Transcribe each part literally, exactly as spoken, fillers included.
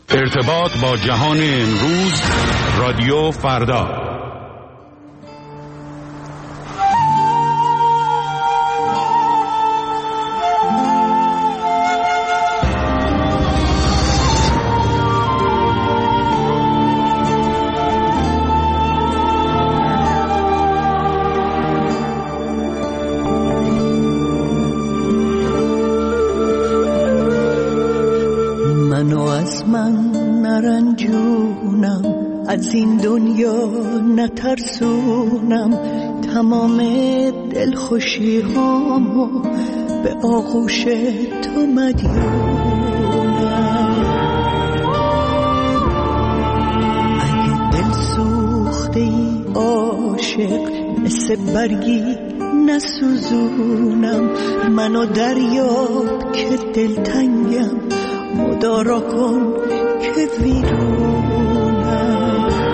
ارتباط با جهان امروز، رادیو فردا. از این دنیا نترسونم، تمام دلخوشی هامو به آغوش تو مدیونم. اگه دل سوخته ای عاشق مثل برگی نسوزونم، منو دریاب که دلتنگم، مدارا کن که ویرونم.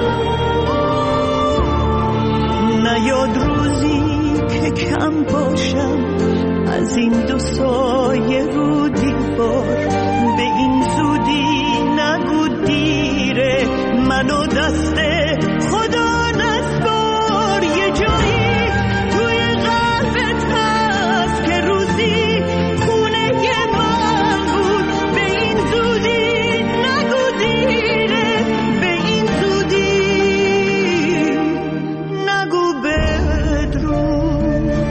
نیاد روزی که کم باشم از این دو سایه رو دیوار، به این زودی نگو دیره، منو دست خدا نسپار. یه جایی توی قلبت هست که روزی خونه من بود، به این زودی نگو دیره، به این زودی نگو بدرود.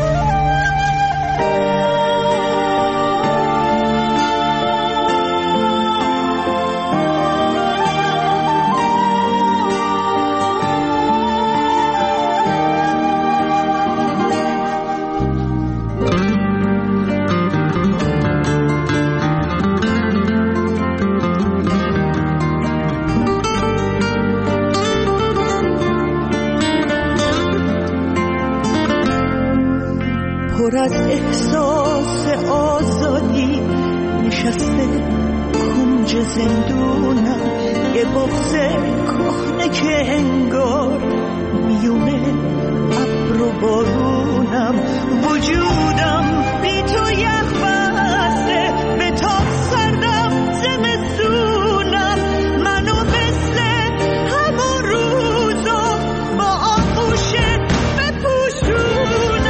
پر از احساس آزادی نشسته کنج زندونم، یه بغض کهنه که انگار میونه ابر و بارونم. وجودم بی تو یخ بسته، به تاب سردم زمستونم، منو مثل همون روزا با آغوشت بپوشونم.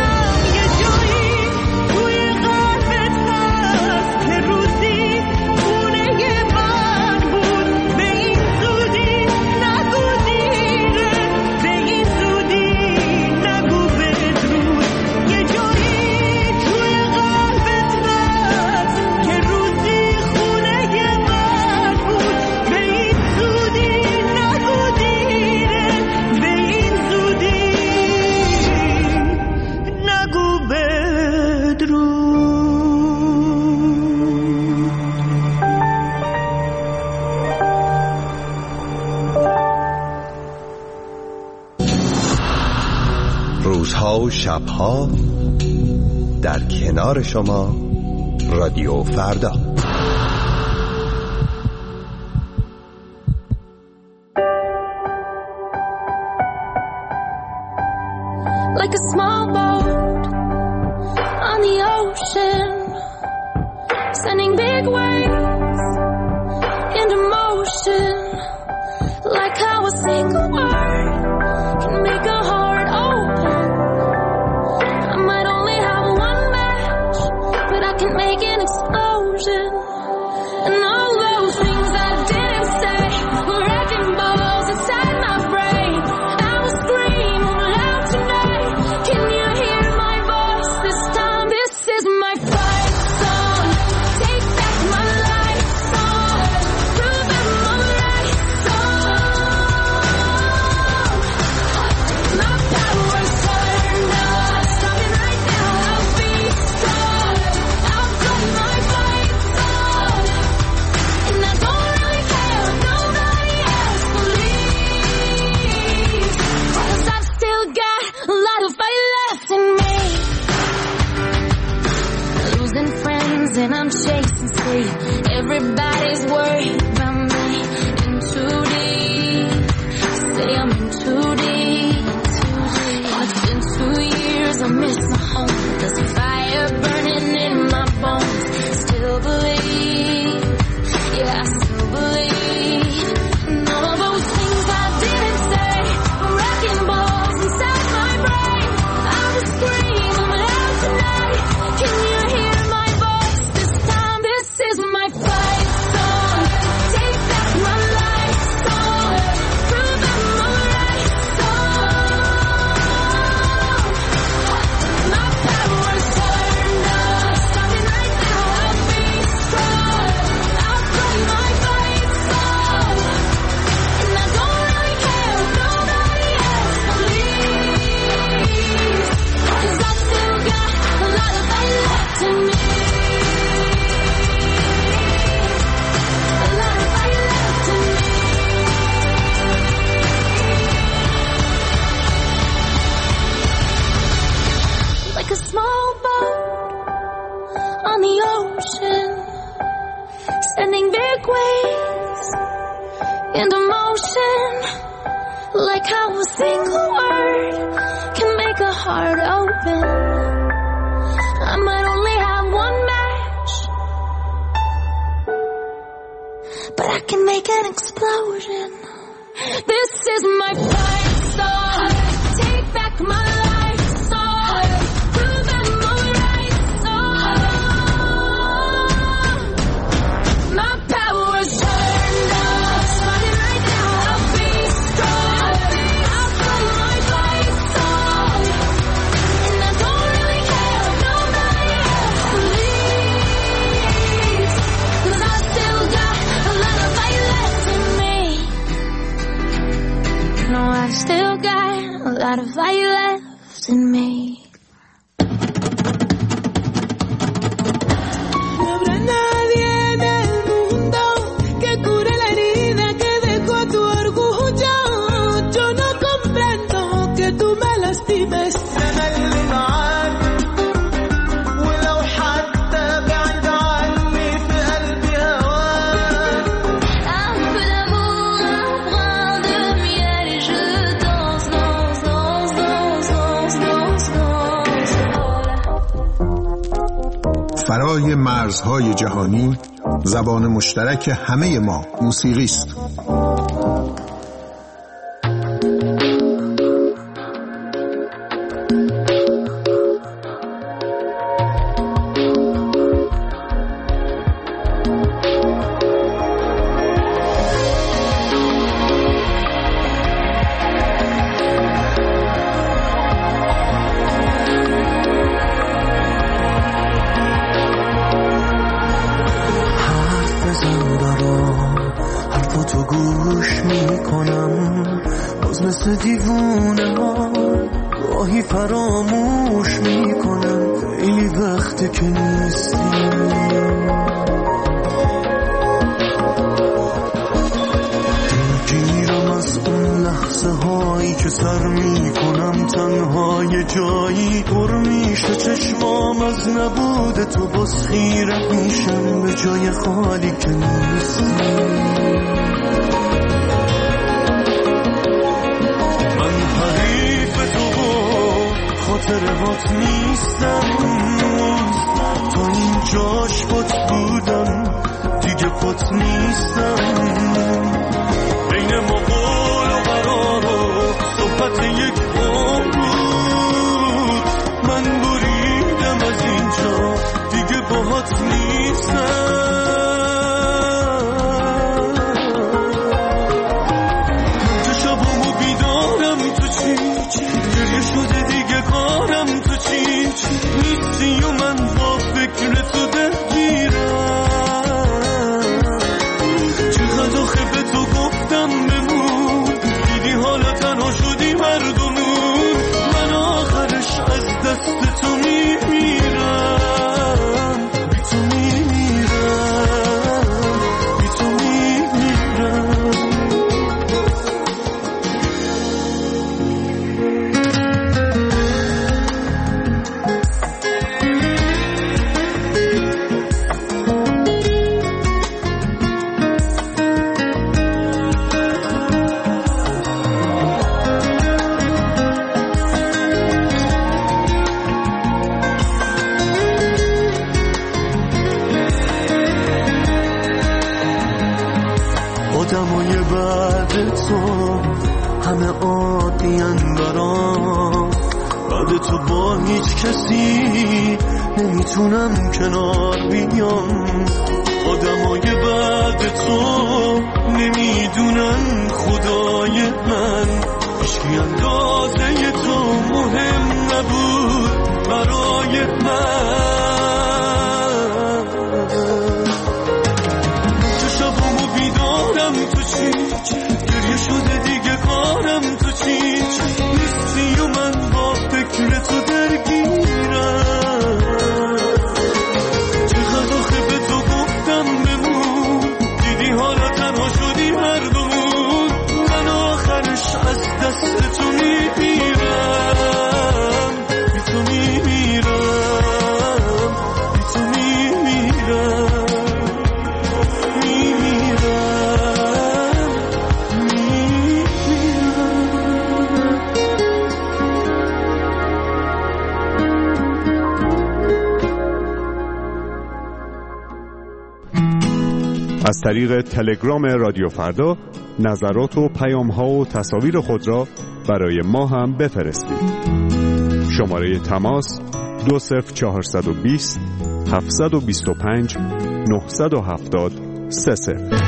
روزها و شبها در کنار شما، رادیو فردا. Like a small boat on the ocean, sending big waves into motion. Like how a single word can make a heart open. I might only have one match, but I can make an explosion. And all those things I didn't say were wrecking balls inside my brain. I will scream loud tonight. Can you hear my voice this time? This is my fight song. Take back my life song. Prove I'm alright song. My power's turned on. Stopping right now, I'll be strong. I'll play my fight song. And I don't really care if nobody else believes, 'cause I've still got a lot of fight left in me. Losing friends and I'm chasing sleep. Everybody's worried about me. In too deep. Say I'm in too deep. It's been two years, I miss my home. There's a fire burning in my bones. Still believe, yeah, I still believe. big waves into motion, like how a single word can make a heart open. I might only have one match, but I can make an explosion. This is my fight song. Take back my life song. Prove I'm alright song. My power's turned up. Starting right now, I'll be strong. I'll find my fight song. And I don't really care if nobody else leaves. 'Cause I still got a lot of fight left in me. No, I've still got a lot of fire left in me. No habrá nadie en el mundo que cure la herida que dejó tu orgullo. Yo no comprendo que tú me lastimes. فرای مرزهای جهانی زبان مشترک همه ما موسیقی است. مثل دیوونه ها گاهی فراموش میکنم خیلی وقته که نیستی دلگیرم از اون لحظه هایی که سر میکنم تنها یه جایی پر میشه چشمام از نبود تو باز خیره میشم به جای خالی که نیستی خاطرات نیستم تا این جاش پات بودم دیگه پات نیستم بین ما قول و قرار و صحبت یک بار بود من بریدم از اینجا دیگه باهات نیستم تو شبامو بیدارم تو چی گریه شده دیگه کارم تو چی نیستی و من با فکر تو درگیرم چقدر آخه به تو گفتم بمون دیدی حالا تنها شدی مردمون من آخرش از دست تو میمیرم بی تو میمیرم بی تو میمیرم آدمای بعد تو همه عادی‌ان برام بعد تو با هیچ کسی نمیتونم کنار بیام آدمای بعد تو نمیدونن خدای من هیچکی اندازه تو مهم نبود برای من چشمامو بیدارم تو چی گریه شده دیگه کارم تو چی نیستی و من با فکر تو درگیرم چقدر آخه به تو گفتم بمون دیدی حالا از طریق تلگرام رادیو فردا نظرات و پیام‌ها و تصاویر خود را برای ما هم بفرستید. شماره تماس دو صفر چهارصد و بیست هفتصد و بیست و پنج نهصد و هفتاد سه صفر.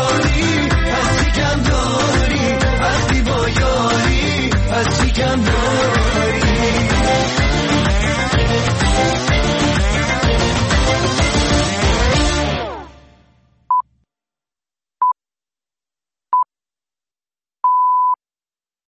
I'm